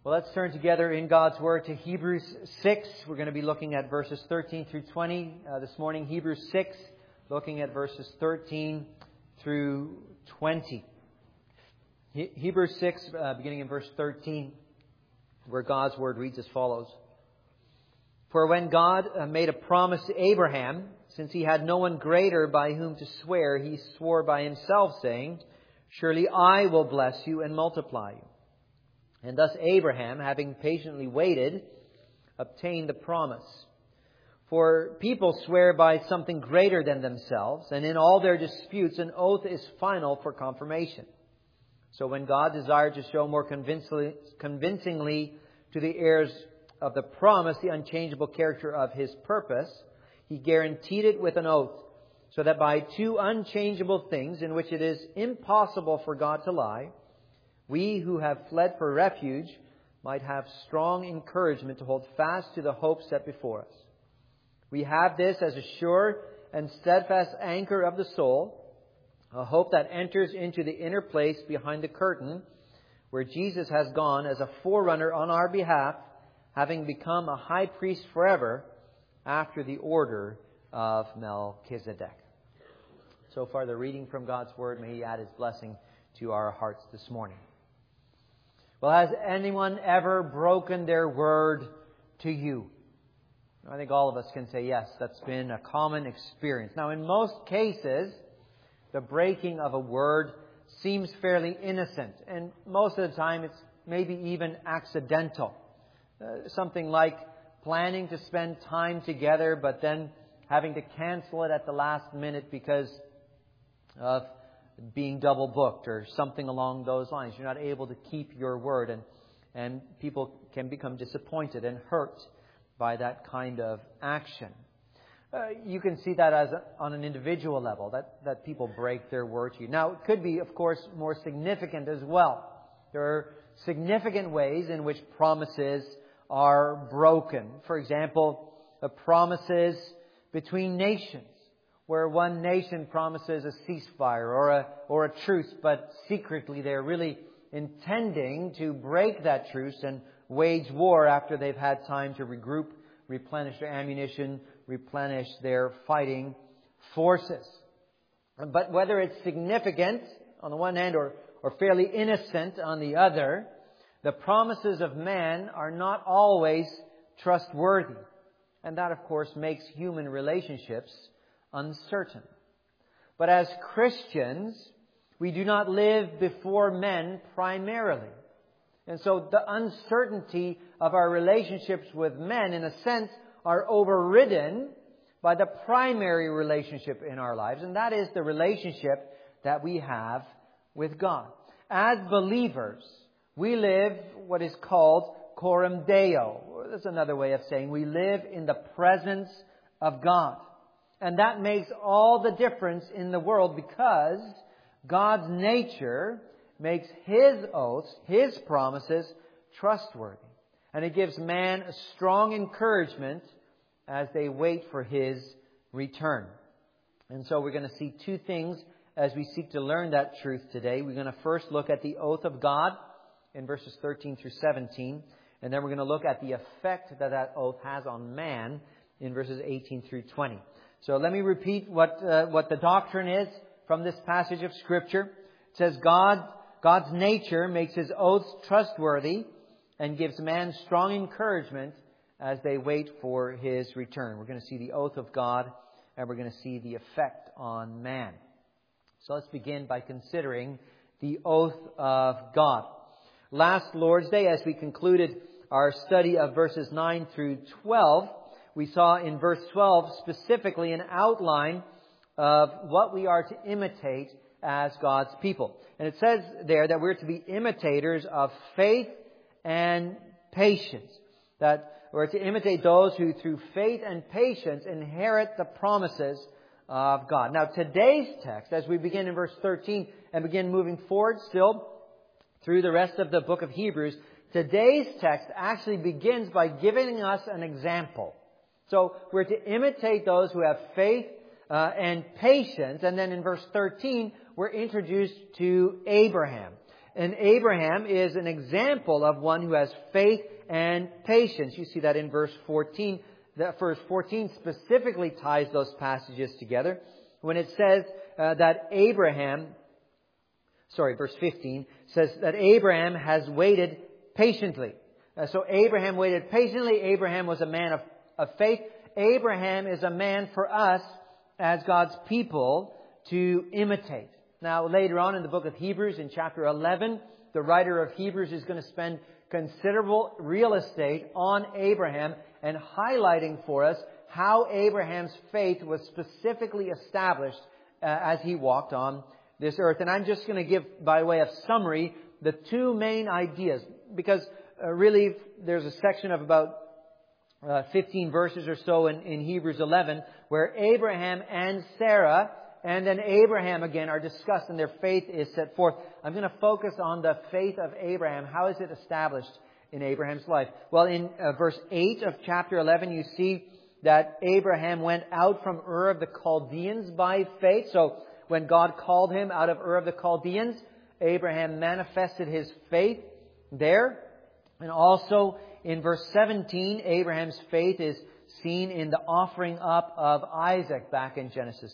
Well, let's turn together in God's Word to Hebrews 6. We're going to be looking at verses 13 through 20 this morning. Hebrews 6, looking at verses 13 through 20. Hebrews 6, beginning in verse 13, where God's Word reads as follows. For when God made a promise to Abraham, since he had no one greater by whom to swear, he swore by himself, saying, Surely I will bless you and multiply you. And thus Abraham, having patiently waited, obtained the promise. For people swear by something greater than themselves, and in all their disputes an oath is final for confirmation. So when God desired to show more convincingly to the heirs of the promise the unchangeable character of His purpose, He guaranteed it with an oath, so that by two unchangeable things in which it is impossible for God to lie, we who have fled for refuge might have strong encouragement to hold fast to the hope set before us. We have this as a sure and steadfast anchor of the soul, a hope that enters into the inner place behind the curtain, where Jesus has gone as a forerunner on our behalf, having become a high priest forever after the order of Melchizedek. So far, the reading from God's Word. May He add His blessing to our hearts this morning. Well, has anyone ever broken their word to you? I think all of us can say yes, that's been a common experience. Now, in most cases, the breaking of a word seems fairly innocent. And most of the time, it's maybe even accidental. Something like planning to spend time together, but then having to cancel it at the last minute because of being double booked or something along those lines. You're not able to keep your word, and people can become disappointed and hurt by that kind of action. You can see that on an individual level, that people break their word to you. Now, it could be, of course, more significant as well. There are significant ways in which promises are broken. For example, the promises between nations, where one nation promises a ceasefire or a truce, but secretly they're really intending to break that truce and wage war after they've had time to regroup, replenish their ammunition, replenish their fighting forces. But whether it's significant on the one hand or fairly innocent on the other, the promises of man are not always trustworthy. And that, of course, makes human relationships uncertain. But as Christians, we do not live before men primarily. And so the uncertainty of our relationships with men, in a sense, are overridden by the primary relationship in our lives, and that is the relationship that we have with God. As believers, we live what is called coram Deo. That's another way of saying we live in the presence of God. And that makes all the difference in the world, because God's nature makes His oaths, His promises, trustworthy. And it gives man a strong encouragement as they wait for His return. And so we're going to see two things as we seek to learn that truth today. We're going to first look at the oath of God in verses 13 through 17. And then we're going to look at the effect that oath has on man in verses 18 through 20. So let me repeat what the doctrine is from this passage of Scripture. It says God's nature makes His oaths trustworthy and gives man strong encouragement as they wait for His return. We're going to see the oath of God, and we're going to see the effect on man. So let's begin by considering the oath of God. Last Lord's Day, as we concluded our study of verses 9 through 12, we saw in verse 12 specifically an outline of what we are to imitate as God's people. And it says there that we're to be imitators of faith and patience. That we're to imitate those who through faith and patience inherit the promises of God. Now today's text, as we begin in verse 13 and begin moving forward still through the rest of the book of Hebrews, today's text actually begins by giving us an example. So we're to imitate those who have faith and patience. And then in verse 13, we're introduced to Abraham. And Abraham is an example of one who has faith and patience. You see that in verse 14. That verse 14 specifically ties those passages together when it says that verse 15 says that Abraham has waited patiently. So Abraham waited patiently. Abraham was a man of faith. Abraham is a man for us as God's people to imitate. Now, later on in the book of Hebrews, in chapter 11, the writer of Hebrews is going to spend considerable real estate on Abraham and highlighting for us how Abraham's faith was specifically established as he walked on this earth. And I'm just going to give, by way of summary, the two main ideas. Because really, there's a section of about 15 verses or so in Hebrews 11 where Abraham and Sarah and then Abraham again are discussed and their faith is set forth. I'm going to focus on the faith of Abraham. How is it established in Abraham's life? Well, in verse 8 of chapter 11, you see that Abraham went out from Ur of the Chaldeans by faith. So when God called him out of Ur of the Chaldeans, Abraham manifested his faith there. And also in verse 17, Abraham's faith is seen in the offering up of Isaac back in Genesis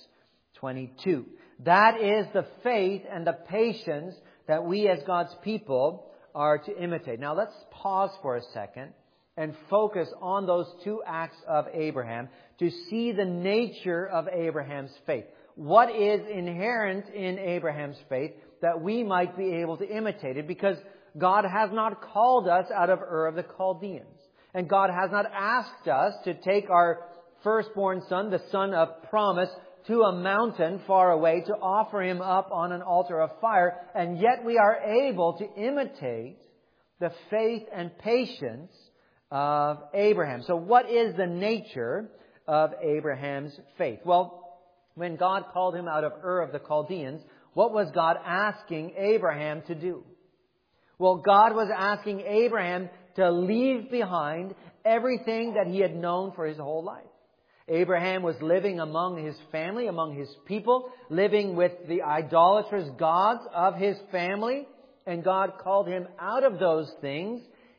22. That is the faith and the patience that we as God's people are to imitate. Now let's pause for a second and focus on those two acts of Abraham to see the nature of Abraham's faith. What is inherent in Abraham's faith that we might be able to imitate it? Because God has not called us out of Ur of the Chaldeans. And God has not asked us to take our firstborn son, the son of promise, to a mountain far away to offer him up on an altar of fire. And yet we are able to imitate the faith and patience of Abraham. So what is the nature of Abraham's faith? Well, when God called him out of Ur of the Chaldeans, what was God asking Abraham to do? Well, God was asking Abraham to leave behind everything that he had known for his whole life. Abraham was living among his family, among his people, living with the idolatrous gods of his family. And God called him out of those things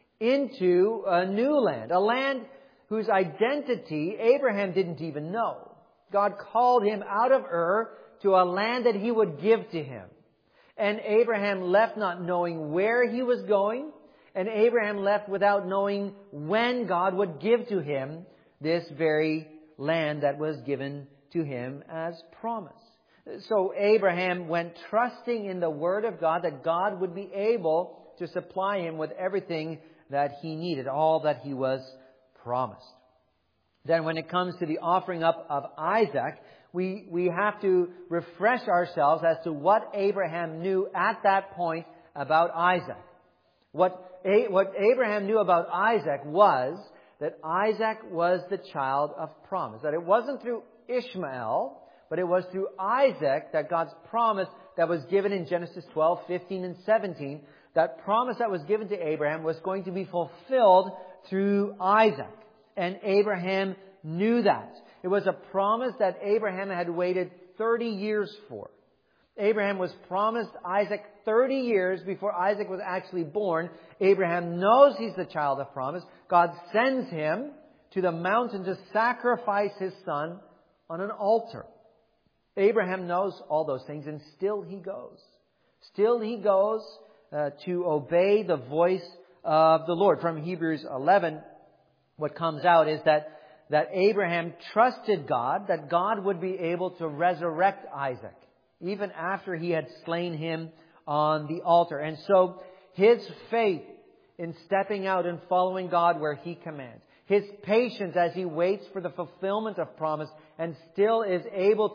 into a new land, a land whose identity Abraham didn't even know. God called him out of Ur to a land that he would give to him. And Abraham left not knowing where he was going. And Abraham left without knowing when God would give to him this very land that was given to him as promise. So Abraham went trusting in the Word of God that God would be able to supply him with everything that he needed, all that he was promised. Then when it comes to the offering up of Isaac, we have to refresh ourselves as to what Abraham knew at that point about Isaac. What Abraham knew about Isaac was that Isaac was the child of promise. That it wasn't through Ishmael, but it was through Isaac that God's promise that was given in Genesis 12, 15, and 17, that promise that was given to Abraham was going to be fulfilled through Isaac. And Abraham knew that. It was a promise that Abraham had waited 30 years for. Abraham was promised Isaac 30 years before Isaac was actually born. Abraham knows he's the child of promise. God sends him to the mountain to sacrifice his son on an altar. Abraham knows all those things, and still he goes. Still he goes to obey the voice of the Lord. From Hebrews 11, what comes out is that Abraham trusted God, that God would be able to resurrect Isaac, even after he had slain him on the altar. And so his faith in stepping out and following God where he commands, his patience as he waits for the fulfillment of promise and still is able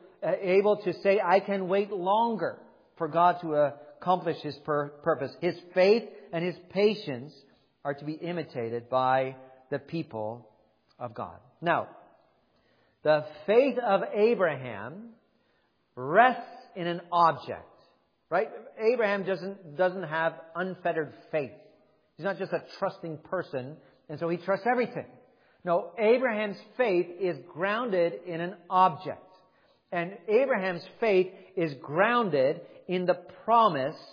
to say, I can wait longer for God to accomplish his purpose. His faith and his patience are to be imitated by the people of God. Now, the faith of Abraham rests in an object, right? Abraham doesn't have unfettered faith. He's not just a trusting person, and so he trusts everything. No, Abraham's faith is grounded in an object. And Abraham's faith is grounded in the promise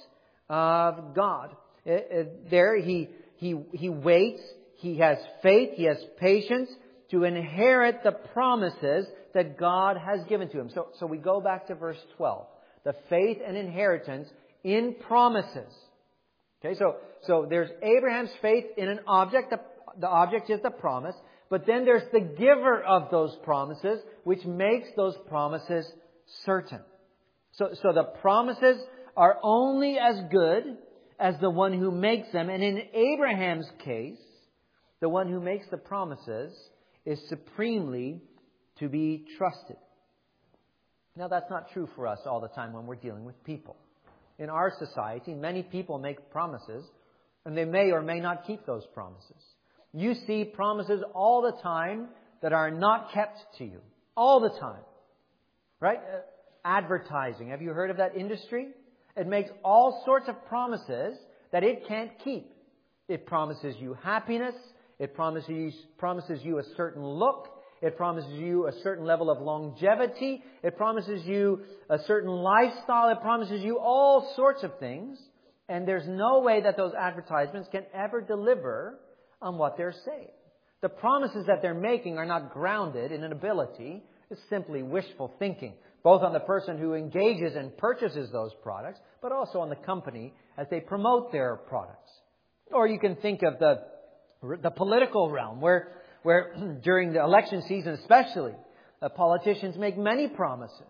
of God. There he waits, he has faith, he has patience to inherit the promises that God has given to him. So we go back to verse 12. The faith and inheritance in promises. Okay, so there's Abraham's faith in an object. The object is the promise. But then there's the giver of those promises, which makes those promises certain. So the promises are only as good as the one who makes them. And in Abraham's case, the one who makes the promises is supremely to be trusted. Now, that's not true for us all the time when we're dealing with people. In our society, many people make promises, and they may or may not keep those promises. You see promises all the time that are not kept to you. All the time. Right? Advertising. Have you heard of that industry? It makes all sorts of promises that it can't keep. It promises you happiness. It promises you a certain look. It promises you a certain level of longevity. It promises you a certain lifestyle. It promises you all sorts of things. And there's no way that those advertisements can ever deliver on what they're saying. The promises that they're making are not grounded in an ability. It's simply wishful thinking, both on the person who engages and purchases those products, but also on the company as they promote their products. Or you can think of the political realm, where during the election season especially, politicians make many promises,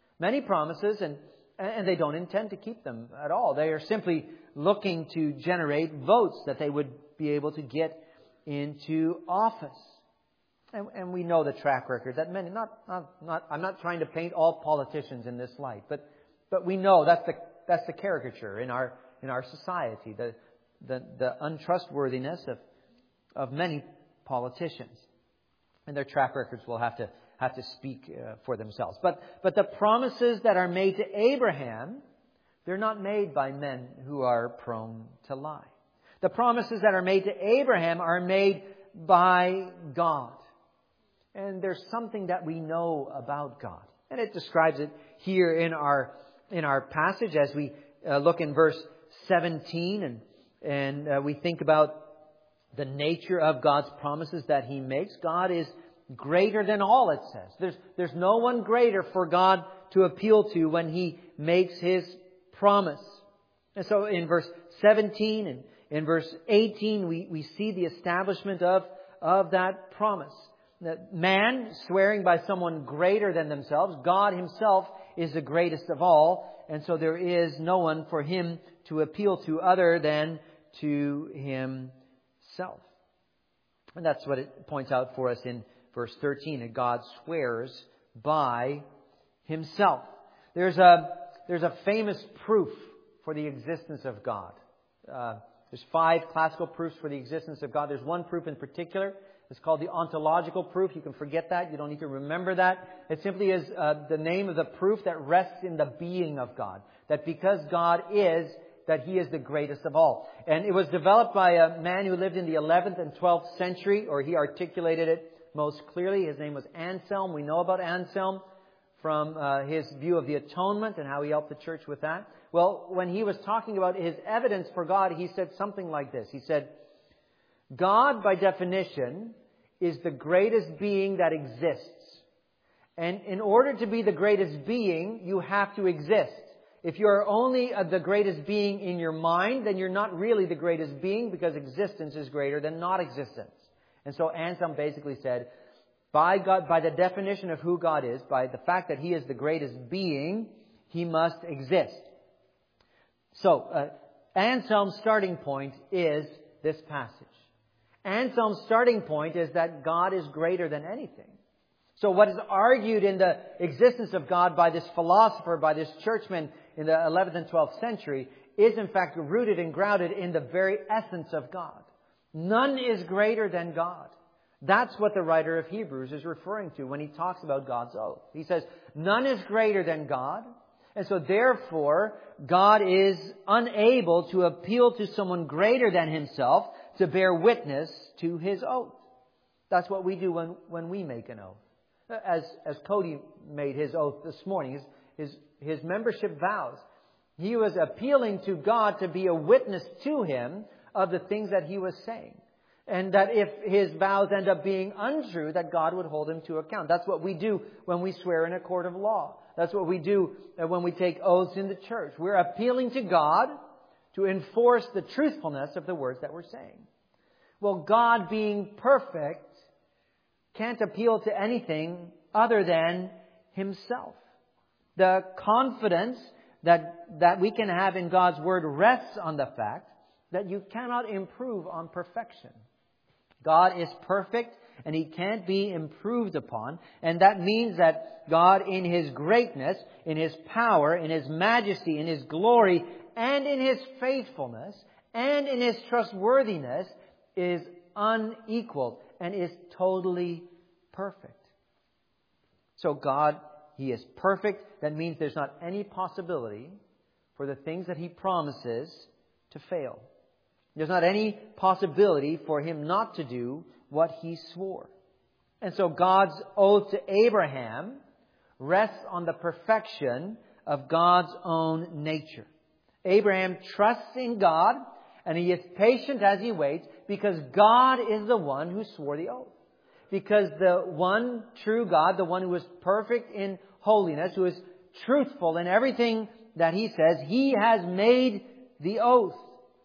and they don't intend to keep them at all. They are simply looking to generate votes that they would be able to get into office. And we know the track record that many, I'm not trying to paint all politicians in this light, but we know that's the caricature in our society, the untrustworthiness of many politicians. And their track records will have to speak for themselves. But the promises that are made to Abraham, they're not made by men who are prone to lie. The promises that are made to Abraham are made by God. And there's something that we know about God. And it describes it here in our passage as we look in verse 17 and we think about the nature of God's promises that He makes. God is greater than all, it says. There's no one greater for God to appeal to when He makes His promise. And so in verse 17 and in verse 18, we see the establishment of that promise. That man swearing by someone greater than themselves, God Himself is the greatest of all. And so there is no one for Him to appeal to other than to Himself. And that's what it points out for us in verse 13, that God swears by Himself. There's a famous proof for the existence of God. There's 5 classical proofs for the existence of God. There's one proof in particular. It's called the ontological proof. You can forget that. You don't need to remember that. It simply is the name of the proof that rests in the being of God. That because God is, that He is the greatest of all. And it was developed by a man who lived in the 11th and 12th century, or he articulated it most clearly. His name was Anselm. We know about Anselm from his view of the atonement and how he helped the church with that. Well, when he was talking about his evidence for God, he said something like this. He said, God, by definition, is the greatest being that exists. And in order to be the greatest being, you have to exist. If you're only the greatest being in your mind, then you're not really the greatest being, because existence is greater than not existence. And so Anselm basically said, by God, by the definition of who God is, by the fact that He is the greatest being, He must exist. So, Anselm's starting point is this passage. Anselm's starting point is that God is greater than anything. So what is argued in the existence of God by this philosopher, by this churchman in the 11th and 12th century, is in fact rooted and grounded in the very essence of God. None is greater than God. That's what the writer of Hebrews is referring to when he talks about God's oath. He says, none is greater than God. And so therefore, God is unable to appeal to someone greater than Himself to bear witness to His oath. That's what we do when we make an oath. As Cody made his oath this morning, his membership vows. He was appealing to God to be a witness to him of the things that he was saying. And that if his vows end up being untrue, that God would hold him to account. That's what we do when we swear in a court of law. That's what we do when we take oaths in the church. We're appealing to God to enforce the truthfulness of the words that we're saying. Well, God being perfect can't appeal to anything other than himself. The confidence that we can have in God's Word rests on the fact that you cannot improve on perfection. God is perfect and He can't be improved upon. And that means that God, in His greatness, in His power, in His majesty, in His glory, and in His faithfulness, and in His trustworthiness, is unequaled and is totally perfect. So God, He is perfect. That means there's not any possibility for the things that He promises to fail. There's not any possibility for Him not to do what He swore. And so God's oath to Abraham rests on the perfection of God's own nature. Abraham trusts in God, and he is patient as he waits because God is the one who swore the oath. Because the one true God, the one who is perfect in holiness, who is truthful in everything that He says, He has made the oath.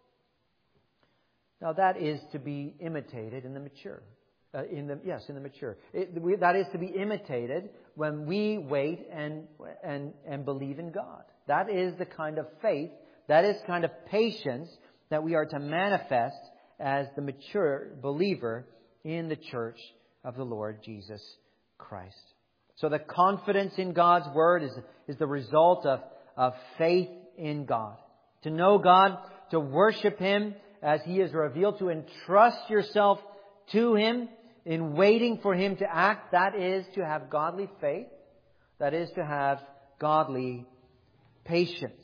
Now that is to be imitated in the mature. In the mature. That is to be imitated when we wait and believe in God. That is the kind of faith, that is the kind of patience that we are to manifest as the mature believer in the church of the Lord Jesus Christ. So the confidence in God's Word is the result of faith in God. To know God, to worship Him as He is revealed, to entrust yourself to Him in waiting for Him to act, that is to have godly faith. That is to have godly patience.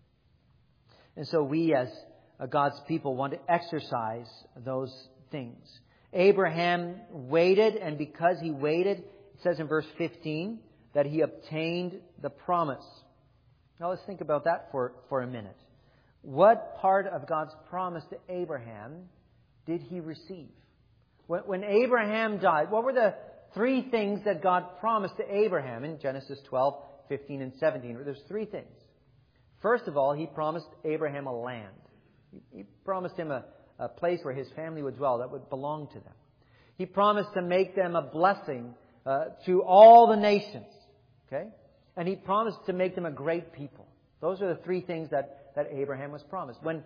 And so we as God's people want to exercise those things. Abraham waited, and because he waited, it says in verse 15 that he obtained the promise. Now let's think about that for a minute. What part of God's promise to Abraham did he receive? When Abraham died, what were the three things that God promised to Abraham in Genesis 12, 15, and 17? There's three things. First of all, He promised Abraham a land. He promised him a place where his family would dwell that would belong to them. He promised to make them a blessing to all the nations. Okay? And He promised to make them a great people. Those are the three things that Abraham was promised. When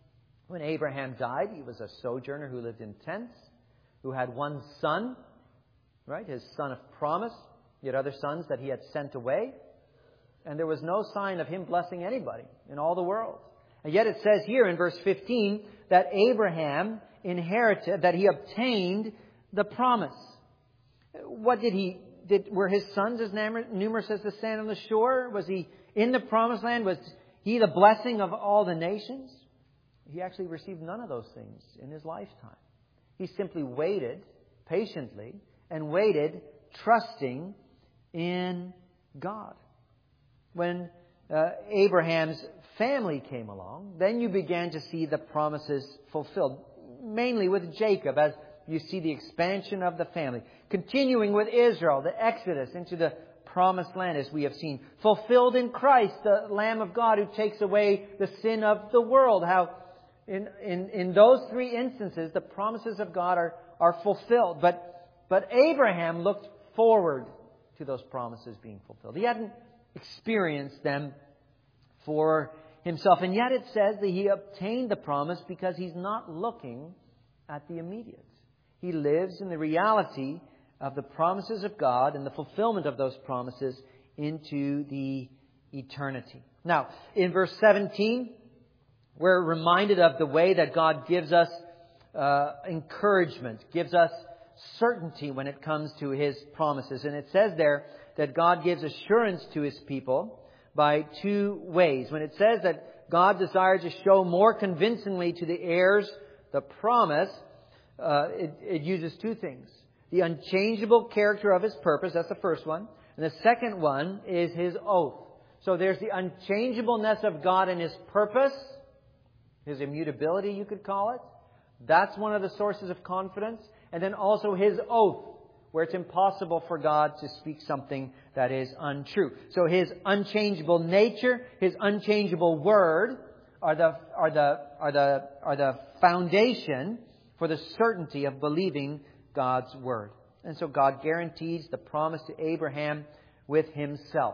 Abraham died, he was a sojourner who lived in tents, who had one son, right? His son of promise. He had other sons that he had sent away. And there was no sign of him blessing anybody in all the world. And yet it says here in verse 15 that Abraham inherited, that he obtained the promise. What were his sons as numerous as the sand on the shore? Was he in the promised land? Was he the blessing of all the nations? He actually received none of those things in his lifetime. He simply waited patiently and waited trusting in God. When Abraham's family came along, then you began to see the promises fulfilled, mainly with Jacob, as you see the expansion of the family. Continuing with Israel, the exodus into the promised land, as we have seen. Fulfilled in Christ, the Lamb of God who takes away the sin of the world. How in those three instances, the promises of God are fulfilled. But Abraham looked forward to those promises being fulfilled. He hadn't experienced them for himself. And yet it says that he obtained the promise because he's not looking at the immediate. He lives in the reality of the promises of God and the fulfillment of those promises into the eternity. Now, in verse 17, we're reminded of the way that God gives us encouragement, gives us certainty when it comes to His promises. And it says there that God gives assurance to His people by two ways. When it says that God desires to show more convincingly to the heirs the promise, it uses two things. The unchangeable character of His purpose, that's the first one. And the second one is His oath. So there's the unchangeableness of God and His purpose, His immutability, you could call it. That's one of the sources of confidence. And then also His oath, where it's impossible for God to speak something that is untrue. So His unchangeable nature, His unchangeable word are the foundation for the certainty of believing God's word. And so God guarantees the promise to Abraham with Himself.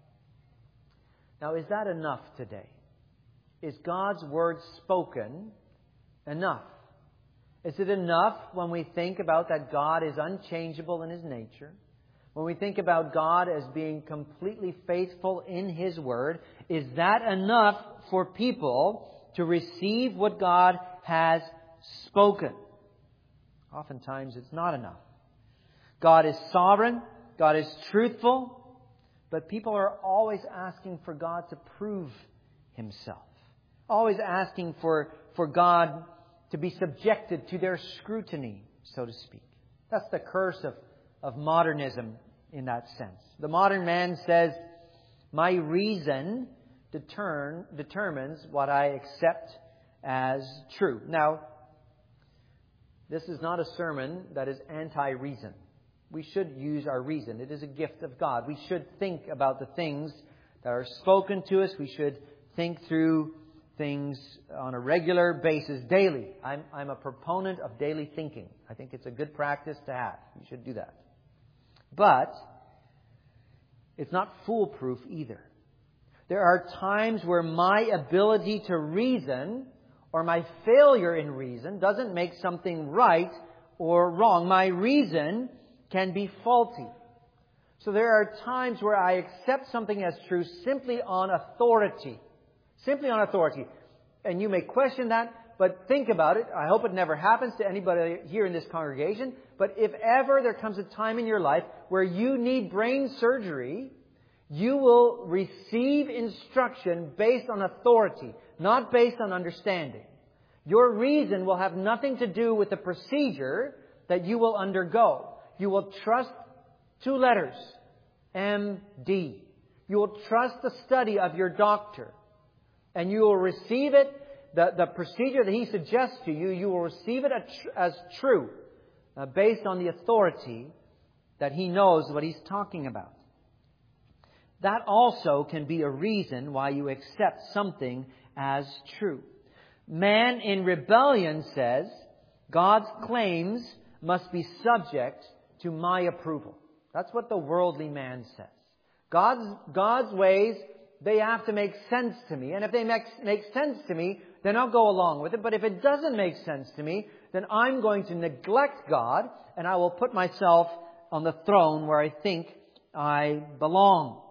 Now, is that enough today? Is God's word spoken enough? Is it enough when we think about that God is unchangeable in His nature? When we think about God as being completely faithful in His word, is that enough for people to receive what God has spoken? Oftentimes it's not enough. God is sovereign. God is truthful. But people are always asking for God to prove Himself. Always asking for God to be subjected to their scrutiny, so to speak. That's the curse of modernism in that sense. The modern man says, my reason determines what I accept as true. Now, this is not a sermon that is anti-reason. We should use our reason. It is a gift of God. We should think about the things that are spoken to us. We should think through things on a regular basis, daily. I'm a proponent of daily thinking. I think it's a good practice to have. You should do that. But it's not foolproof either. There are times where my ability to reason or my failure in reason doesn't make something right or wrong. My reason can be faulty. So there are times where I accept something as true simply on authority. Simply on authority. And you may question that, but think about it. I hope it never happens to anybody here in this congregation. But if ever there comes a time in your life where you need brain surgery, you will receive instruction based on authority, not based on understanding. Your reason will have nothing to do with the procedure that you will undergo. You will trust 2 letters, MD. You will trust the study of your doctor. And you will receive it, the procedure that he suggests to you, you will receive it as true, based on the authority that he knows what he's talking about. That also can be a reason why you accept something as true. Man in rebellion says, God's claims must be subject to my approval. That's what the worldly man says. God's ways, they have to make sense to me. And if they make sense to me, then I'll go along with it. But if it doesn't make sense to me, then I'm going to neglect God and I will put myself on the throne where I think I belong.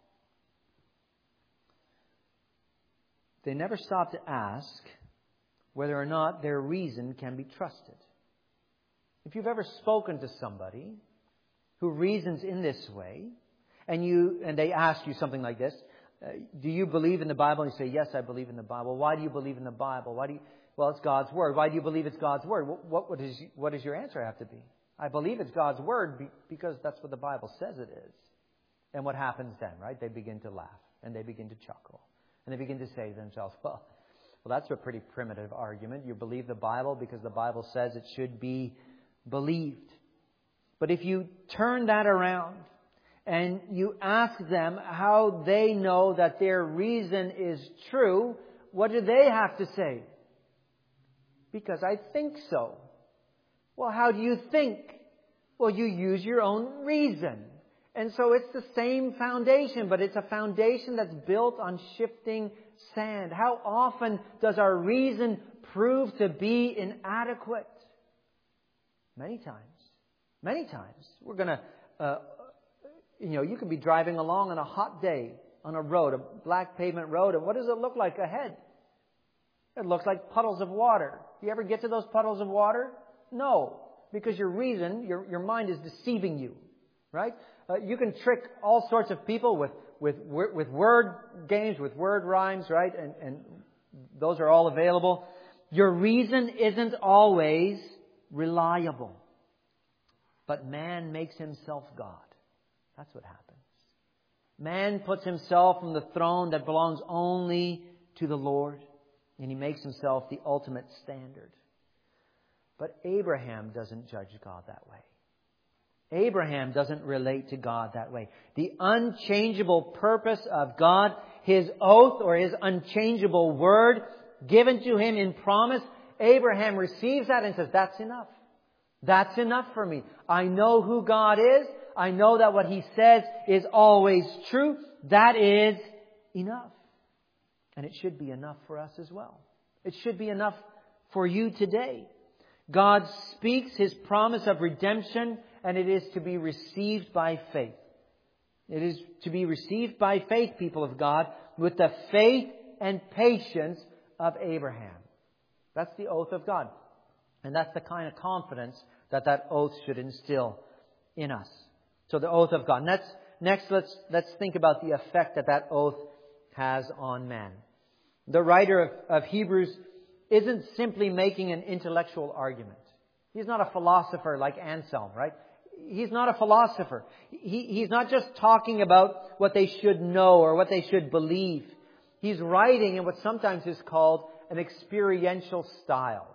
They never stop to ask whether or not their reason can be trusted. If you've ever spoken to somebody who reasons in this way, and they ask you something like this, do you believe in the Bible? And you say, yes, I believe in the Bible. Why do you believe in the Bible? Well, it's God's Word. Why do you believe it's God's Word? What does your answer have to be? I believe it's God's Word because that's what the Bible says it is. And what happens then, right? They begin to laugh and they begin to chuckle. And they begin to say to themselves, well, that's a pretty primitive argument. You believe the Bible because the Bible says it should be believed. But if you turn that around and you ask them how they know that their reason is true, what do they have to say? Because I think so. Well, how do you think? Well, you use your own reason. And so it's the same foundation, but it's a foundation that's built on shifting sand. How often does our reason prove to be inadequate? Many times. Many times. We're going to, you could be driving along on a hot day on a road, a black pavement road, and what does it look like ahead? It looks like puddles of water. Do you ever get to those puddles of water? No, because your reason, your mind is deceiving you, right? You can trick all sorts of people with word games, with word rhymes, right? And those are all available. Your reason isn't always reliable. But man makes himself God. That's what happens. Man puts himself on the throne that belongs only to the Lord, and he makes himself the ultimate standard. But Abraham doesn't judge God that way. Abraham doesn't relate to God that way. The unchangeable purpose of God, His oath or His unchangeable word given to him in promise, Abraham receives that and says, that's enough. That's enough for me. I know who God is. I know that what He says is always true. That is enough. And it should be enough for us as well. It should be enough for you today. God speaks His promise of redemption, and it is to be received by faith. It is to be received by faith, people of God, with the faith and patience of Abraham. That's the oath of God. And that's the kind of confidence that that oath should instill in us. So the oath of God. Next, let's think about the effect that that oath has on man. The writer of Hebrews isn't simply making an intellectual argument. He's not a philosopher like Anselm, right? He's not a philosopher. He's not just talking about what they should know or what they should believe. He's writing in what sometimes is called an experiential style.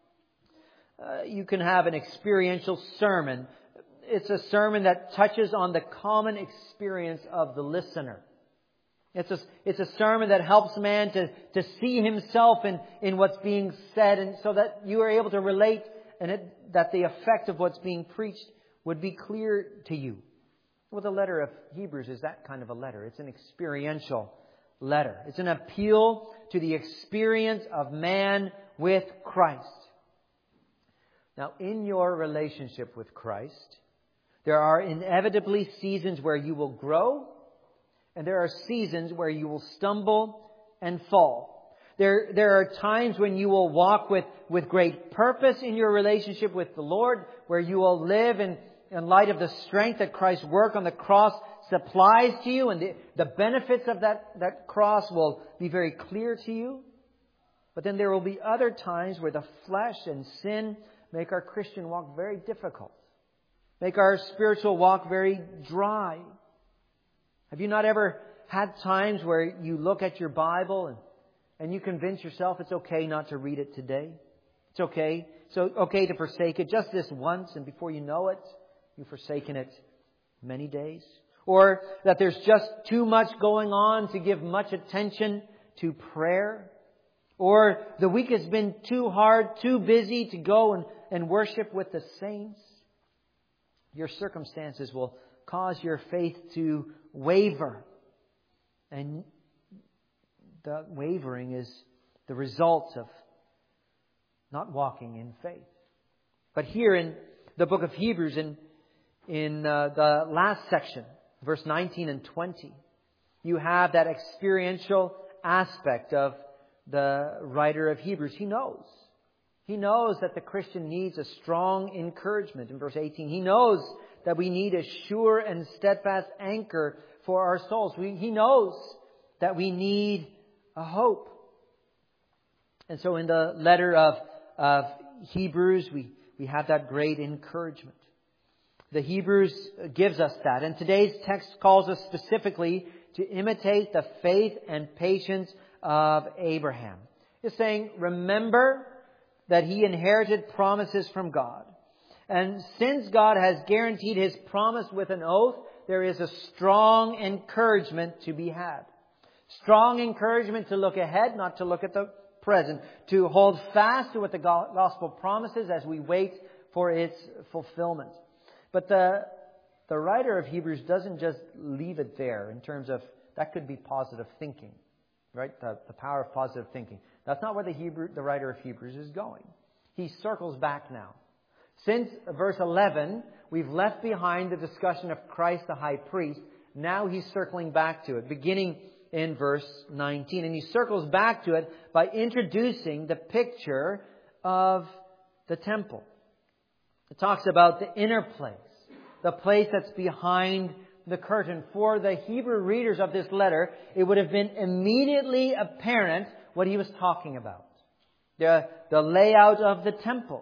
You can have an experiential sermon. It's a sermon that touches on the common experience of the listener. It's a sermon that helps man to see himself in what's being said, and so that you are able to relate, and that the effect of what's being preached would be clear to you. Well, the letter of Hebrews is that kind of a letter. It's an experiential letter. It's an appeal to the experience of man with Christ. Now, in your relationship with Christ, there are inevitably seasons where you will grow, and there are seasons where you will stumble and fall. There are times when you will walk with great purpose in your relationship with the Lord, where you will live in light of the strength that Christ's work on the cross supplies to you, and the benefits of that cross will be very clear to you. But then there will be other times where the flesh and sin make our Christian walk very difficult, make our spiritual walk very dry. Have you not ever had times where you look at your Bible and you convince yourself it's okay not to read it today? It's okay. It's okay to forsake it just this once, and before you know it, you've forsaken it many days. Or that there's just too much going on to give much attention to prayer. Or the week has been too hard, too busy to go and worship with the saints. Your circumstances will cause your faith to waver. And the wavering is the result of not walking in faith. But here in the book of Hebrews, in the last section, verse 19 and 20, you have that experiential aspect of the writer of Hebrews. He knows. He knows that the Christian needs a strong encouragement. In verse 18, he knows that we need a sure and steadfast anchor for our souls. He knows that we need a hope. And so in the letter of Hebrews, we have that great encouragement. The Hebrews gives us that. And today's text calls us specifically to imitate the faith and patience of Abraham. It's saying, remember that he inherited promises from God. And since God has guaranteed His promise with an oath, there is a strong encouragement to be had. Strong encouragement to look ahead, not to look at the present. To hold fast to what the gospel promises as we wait for its fulfillment. But the writer of Hebrews doesn't just leave it there in terms of that could be positive thinking. Right? The power of positive thinking. That's not where the writer of Hebrews is going. He circles back now. Since verse 11, we've left behind the discussion of Christ the high priest. Now he's circling back to it, beginning in verse 19. And he circles back to it by introducing the picture of the temple. It talks about the inner place, the place that's behind the curtain. For the Hebrew readers of this letter, it would have been immediately apparent what he was talking about. The layout of the temple.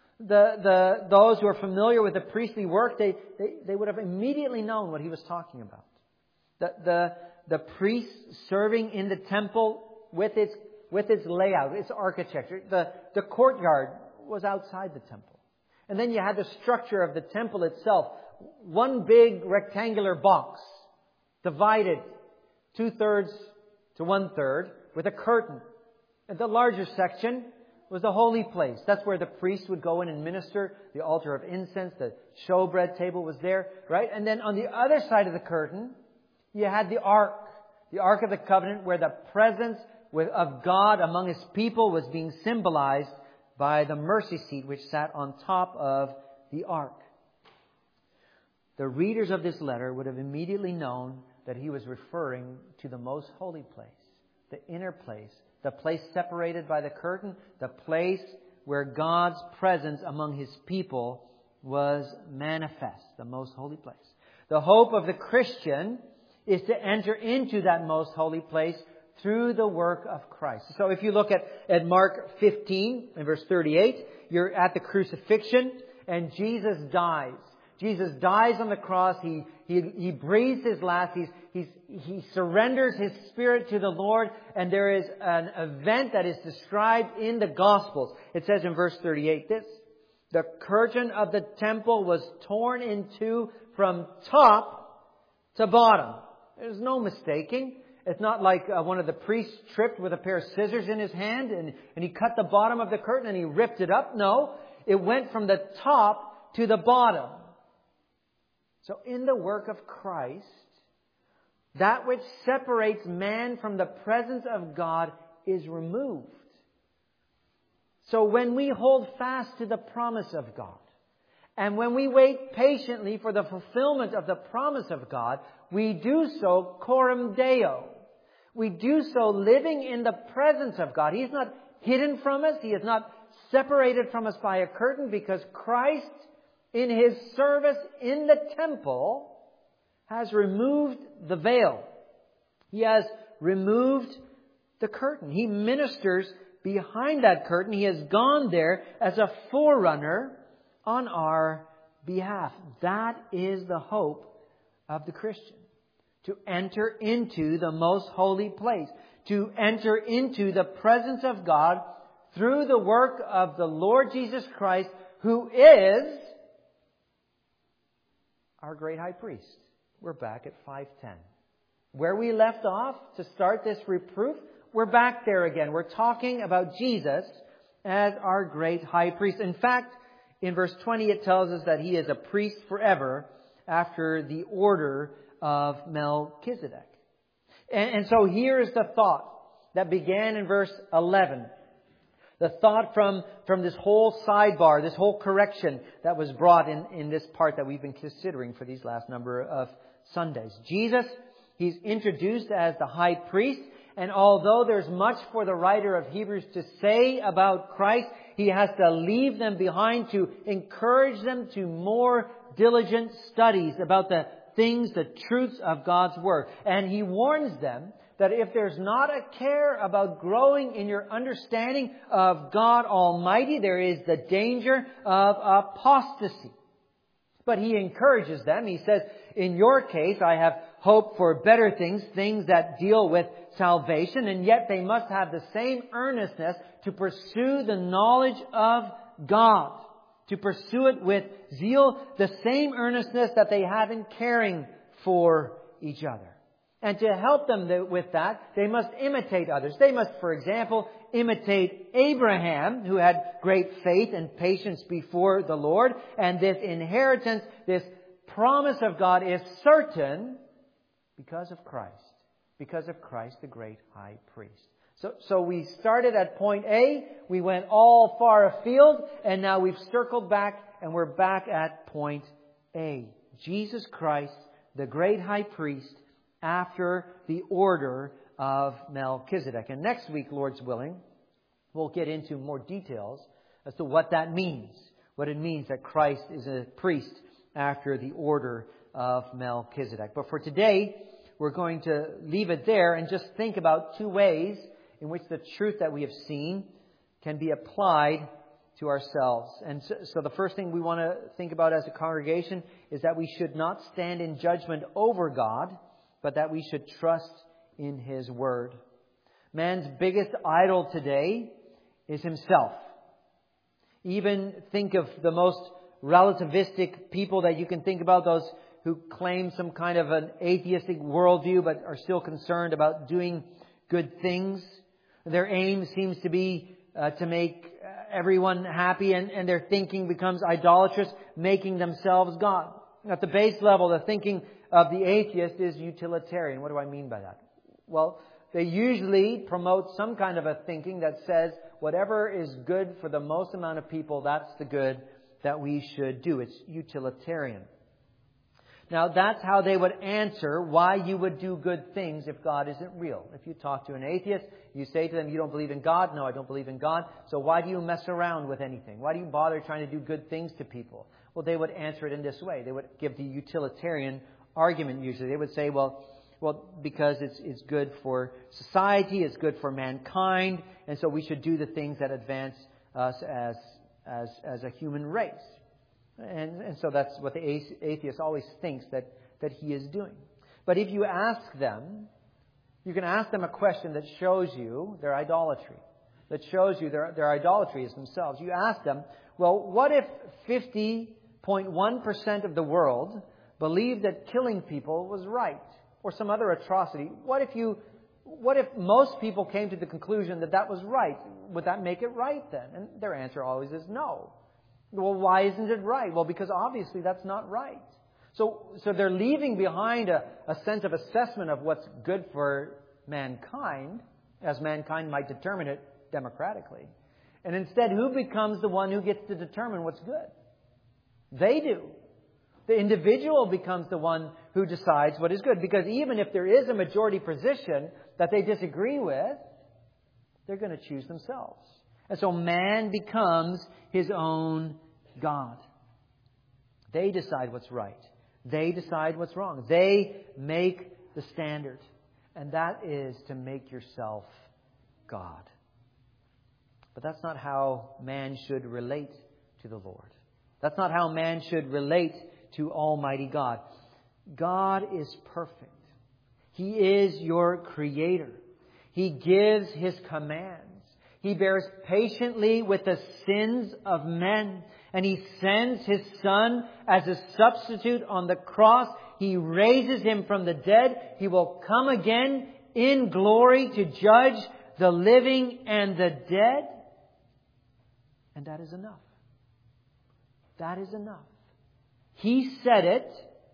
Those who are familiar with the priestly work, they would have immediately known what he was talking about. The priests serving in the temple with its layout, its architecture. The courtyard was outside the temple. And then you had the structure of the temple itself. One big rectangular box, divided 2/3 to 1/3 with a curtain. And the larger section was the holy place. That's where the priest would go in and minister. The altar of incense, the showbread table was there, right? And then on the other side of the curtain, you had the Ark of the Covenant, where the presence of God among His people was being symbolized by the mercy seat which sat on top of the Ark. The readers of this letter would have immediately known that he was referring to the most holy place, the inner place, the place separated by the curtain, the place where God's presence among His people was manifest, the most holy place. The hope of the Christian is to enter into that most holy place through the work of Christ. So if you look at Mark 15 and verse 38, you're at the crucifixion and Jesus dies. Jesus dies on the cross. He breathes His last. He surrenders His spirit to the Lord. And there is an event that is described in the Gospels. It says in verse 38 this: the curtain of the temple was torn in two from top to bottom. There's no mistaking. It's not like one of the priests tripped with a pair of scissors in his hand and he cut the bottom of the curtain and he ripped it up. No, it went from the top to the bottom. So in the work of Christ, that which separates man from the presence of God is removed. So when we hold fast to the promise of God, and when we wait patiently for the fulfillment of the promise of God, we do so coram Deo. We do so living in the presence of God. He's not hidden from us. He is not separated from us by a curtain, because Christ, in His service in the temple, has removed the veil. He has removed the curtain. He ministers behind that curtain. He has gone there as a forerunner on our behalf. That is the hope of the Christian. To enter into the most holy place. To enter into the presence of God through the work of the Lord Jesus Christ, who is our great high priest. We're back at 5:10. Where we left off to start this reproof, we're back there again. We're talking about Jesus as our great high priest. In fact, in verse 20 it tells us that He is a priest forever after the order of Melchizedek. And so here is the thought that began in verse 11. The thought from this whole sidebar, this whole correction that was brought in this part that we've been considering for these last number of Sundays. Jesus, He's introduced as the high priest. And although there's much for the writer of Hebrews to say about Christ, he has to leave them behind to encourage them to more diligent studies about the things, the truths of God's Word. And he warns them that if there's not a care about growing in your understanding of God Almighty, there is the danger of apostasy. But he encourages them. He says, in your case, I have hope for better things, things that deal with salvation, and yet they must have the same earnestness to pursue the knowledge of God. To pursue it with zeal, the same earnestness that they have in caring for each other. And to help them with that, they must imitate others. They must, for example, imitate Abraham, who had great faith and patience before the Lord. And this inheritance, this promise of God is certain because of Christ. Because of Christ, the great high priest. So we started at point A, we went all far afield, and now we've circled back and we're back at point A. Jesus Christ, the great high priest, after the order of Melchizedek. And next week, Lord's willing, we'll get into more details as to what that means. What it means that Christ is a priest after the order of Melchizedek. But for today, we're going to leave it there and just think about two ways in which the truth that we have seen can be applied to ourselves. And so the first thing we want to think about as a congregation is that we should not stand in judgment over God, but that we should trust in His Word. Man's biggest idol today is himself. Even think of the most relativistic people that you can think about, those who claim some kind of an atheistic worldview but are still concerned about doing good things. Their aim seems to be to make everyone happy, and their thinking becomes idolatrous, making themselves God. At the base level, the thinking of the atheist is utilitarian. What do I mean by that? Well, they usually promote some kind of a thinking that says whatever is good for the most amount of people, that's the good that we should do. It's utilitarian. Now, that's how they would answer why you would do good things if God isn't real. If you talk to an atheist, you say to them, you don't believe in God? No, I don't believe in God. So why do you mess around with anything? Why do you bother trying to do good things to people? Well, they would answer it in this way. They would give the utilitarian argument usually. They would say, well, because it's good for society, it's good for mankind, and so we should do the things that advance us as a human race. And so that's what the atheist always thinks that he is doing. But if you ask them, you can ask them a question that shows you their idolatry, that shows you their idolatry is themselves. You ask them, well, what if 50.1% of the world believed that killing people was right, or some other atrocity? What if most people came to the conclusion that was right? Would that make it right then? And their answer always is no. Well, why isn't it right? Well, because obviously that's not right. So they're leaving behind a sense of assessment of what's good for mankind, as mankind might determine it democratically. And instead, who becomes the one who gets to determine what's good? They do. The individual becomes the one who decides what is good. Because even if there is a majority position that they disagree with, they're going to choose themselves. And so man becomes his own God. They decide what's right. They decide what's wrong. They make the standard. And that is to make yourself God. But that's not how man should relate to the Lord. That's not how man should relate to Almighty God. God is perfect. He is your Creator. He gives His commands. He bears patiently with the sins of men. And He sends His Son as a substitute on the cross. He raises Him from the dead. He will come again in glory to judge the living and the dead. And that is enough. That is enough. He said it.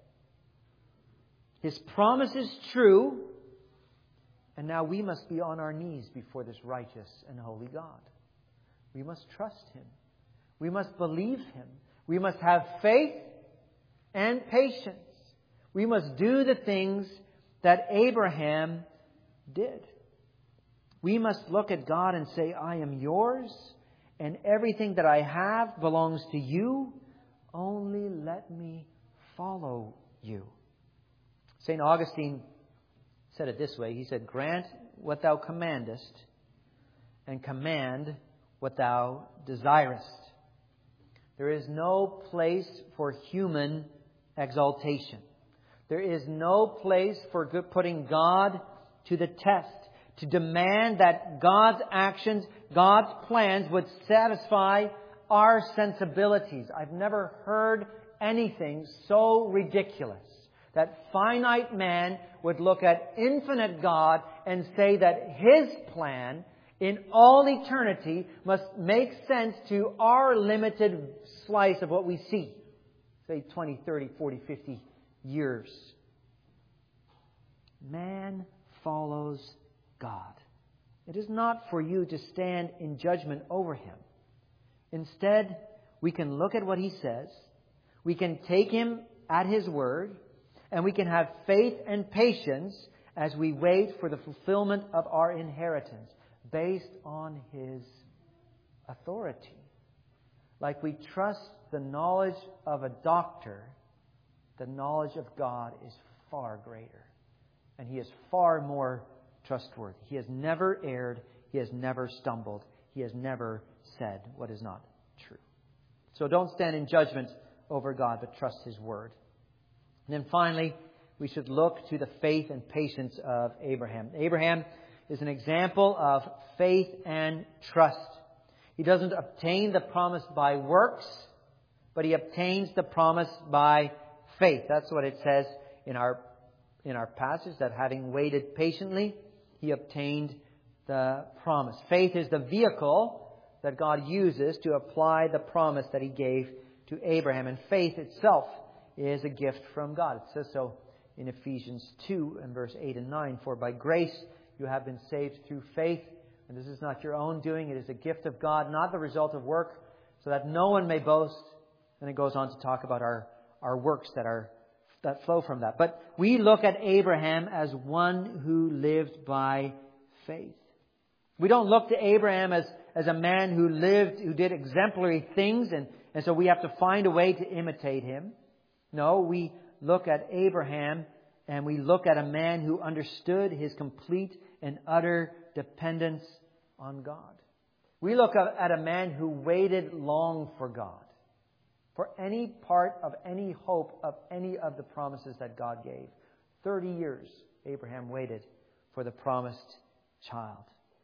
His promise is true. And now we must be on our knees before this righteous and holy God. We must trust Him. We must believe Him. We must have faith and patience. We must do the things that Abraham did. We must look at God and say, I am yours, and everything that I have belongs to you. Only let me follow you. St. Augustine said it this way. He said, grant what thou commandest, and command what thou desirest. There is no place for human exaltation. There is no place for putting God to the test, to demand that God's actions, God's plans would satisfy our sensibilities. I've never heard anything so ridiculous. That finite man would look at infinite God and say that His plan in all eternity must make sense to our limited slice of what we see. Say 20, 30, 40, 50 years. Man follows God. It is not for you to stand in judgment over Him. Instead, we can look at what He says. We can take Him at His word. And we can have faith and patience as we wait for the fulfillment of our inheritance based on His authority. Like we trust the knowledge of a doctor, the knowledge of God is far greater. And He is far more trustworthy. He has never erred. He has never stumbled. He has never said what is not true. So don't stand in judgment over God, but trust His word. And then finally, we should look to the faith and patience of Abraham. Abraham is an example of faith and trust. He doesn't obtain the promise by works, but he obtains the promise by faith. That's what it says in our passage, that having waited patiently, he obtained the promise. Faith is the vehicle that God uses to apply the promise that He gave to Abraham. And faith itself is a gift from God. It says so in Ephesians 2 and verse 8 and 9. For by grace you have been saved through faith. And this is not your own doing. It is a gift of God, not the result of work, so that no one may boast. And it goes on to talk about our works that flow from that. But we look at Abraham as one who lived by faith. We don't look to Abraham as a man who did exemplary things, and so we have to find a way to imitate him. No, we look at Abraham and we look at a man who understood his complete and utter dependence on God. We look at a man who waited long for God, for any part of any hope of any of the promises that God gave. 30 years Abraham waited for the promised child.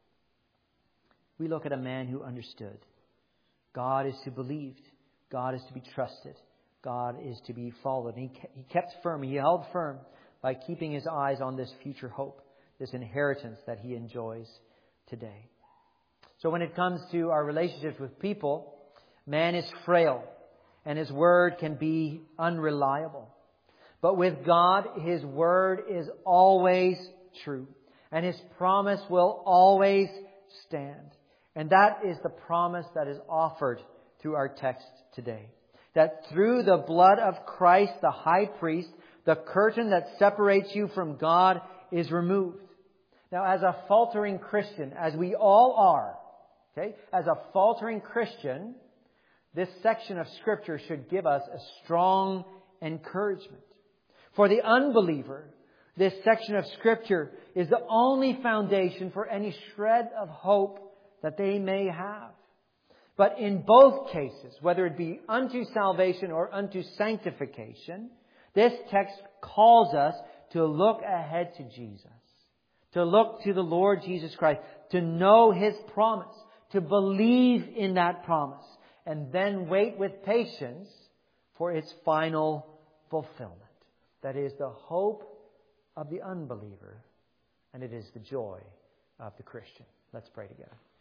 We look at a man who understood. God is to be believed. God is to be trusted. God is to be followed. And he kept firm. He held firm by keeping his eyes on this future hope, this inheritance that he enjoys today. So when it comes to our relationships with people, man is frail and his word can be unreliable. But with God, His word is always true. And His promise will always stand. And that is the promise that is offered through our text today. That through the blood of Christ, the high priest, the curtain that separates you from God is removed. Now, as a faltering Christian, as we all are, okay, as a faltering Christian, this section of Scripture should give us a strong encouragement. For the unbeliever, this section of Scripture is the only foundation for any shred of hope that they may have. But in both cases, whether it be unto salvation or unto sanctification, this text calls us to look ahead to Jesus, to look to the Lord Jesus Christ, to know His promise, to believe in that promise, and then wait with patience for its final fulfillment. That is the hope of the unbeliever, and it is the joy of the Christian. Let's pray together.